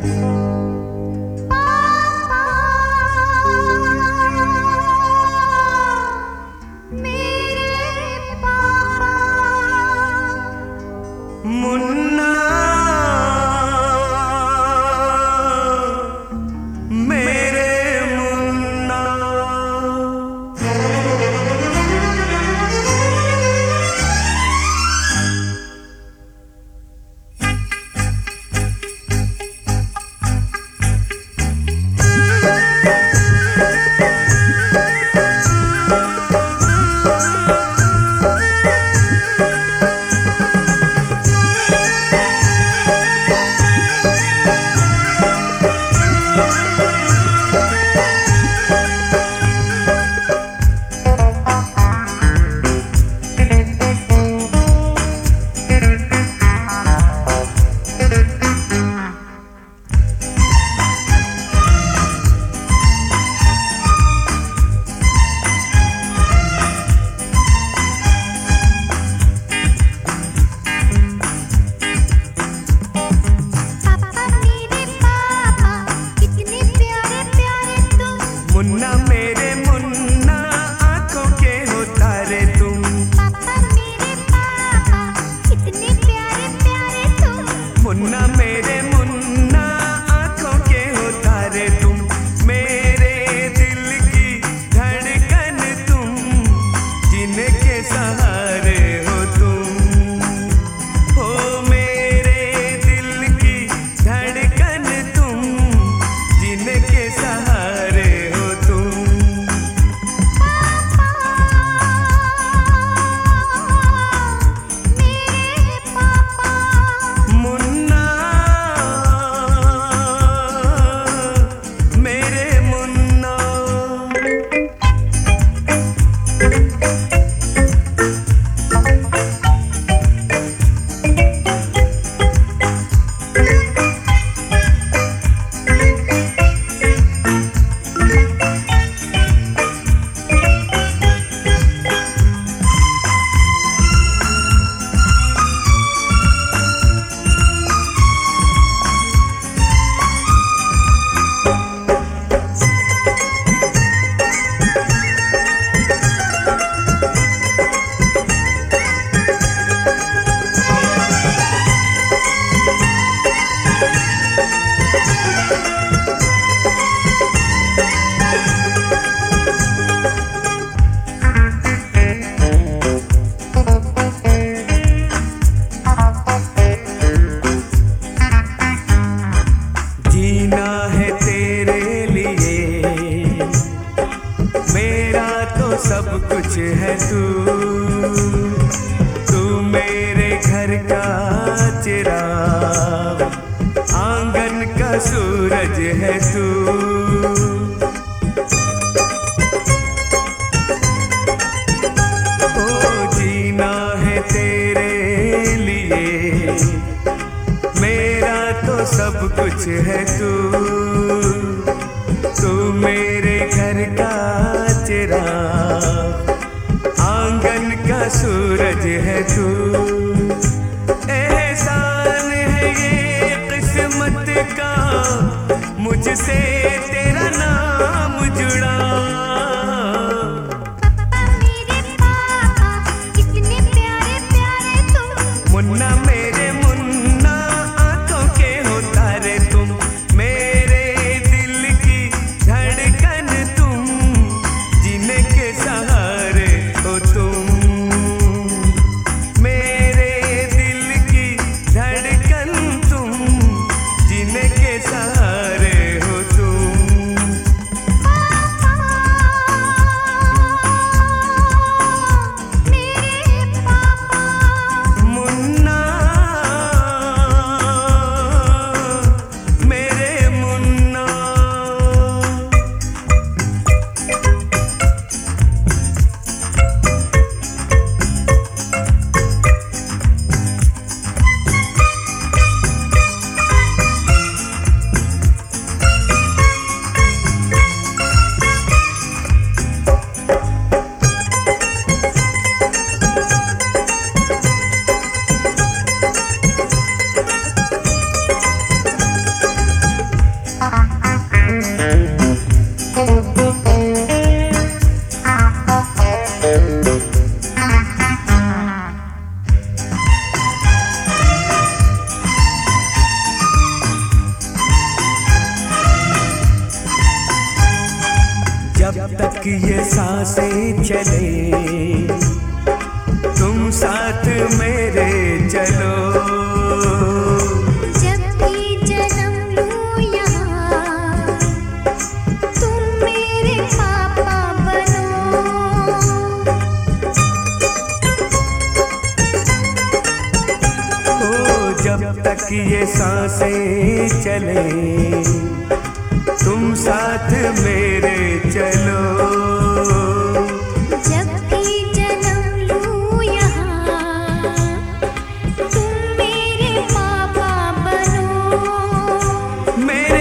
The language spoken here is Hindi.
मुन्ना मेरे मुन्ना, मुन्ना मेरे मुन्ना आंखों के हो तारे तुम। पापा मेरे पापा कितने प्यारे प्यारे तुम। मुन्ना मेरे मुन्ना आंखों के हो तारे तुम। मेरे दिल की धड़कन तुम, जिनके सहारे हो तुम। हो मेरे दिल की धड़कन तुम, जिनके सहारे जीना है तेरे लिए, मेरा तो सब कुछ है तू मेरे घर का चिराग, आंगन का सूरज है तू। ओ जीना है तेरे लिए, मेरा तो सब कुछ है तू मेरे घर का चिराग, आंगन का सूरज है तू। एहसान है ये किस्मत का, मुझसे तेरा नाम जुड़ा। पापा मेरे पापा कितने प्यारे प्यारे तुम। मुन्ना मेरे मुन्ना आंखों के हो तारे तुम। मेरे दिल की धड़कन तुम, जिनके सहारे हो तुम। मेरे दिल की धड़कन तुम, जिनके सहारे हो तुम। तक ये सांसें चले, तुम साथ मेरे चलो। जब भी जन्म लूं यहाँ, तुम मेरे पापा बनो। ओ जब तक ये सांसें चले, तुम साथ मेरे चलो। जब भी जन्म लूं यहाँ, तुम मेरे पापा बनो। मेरे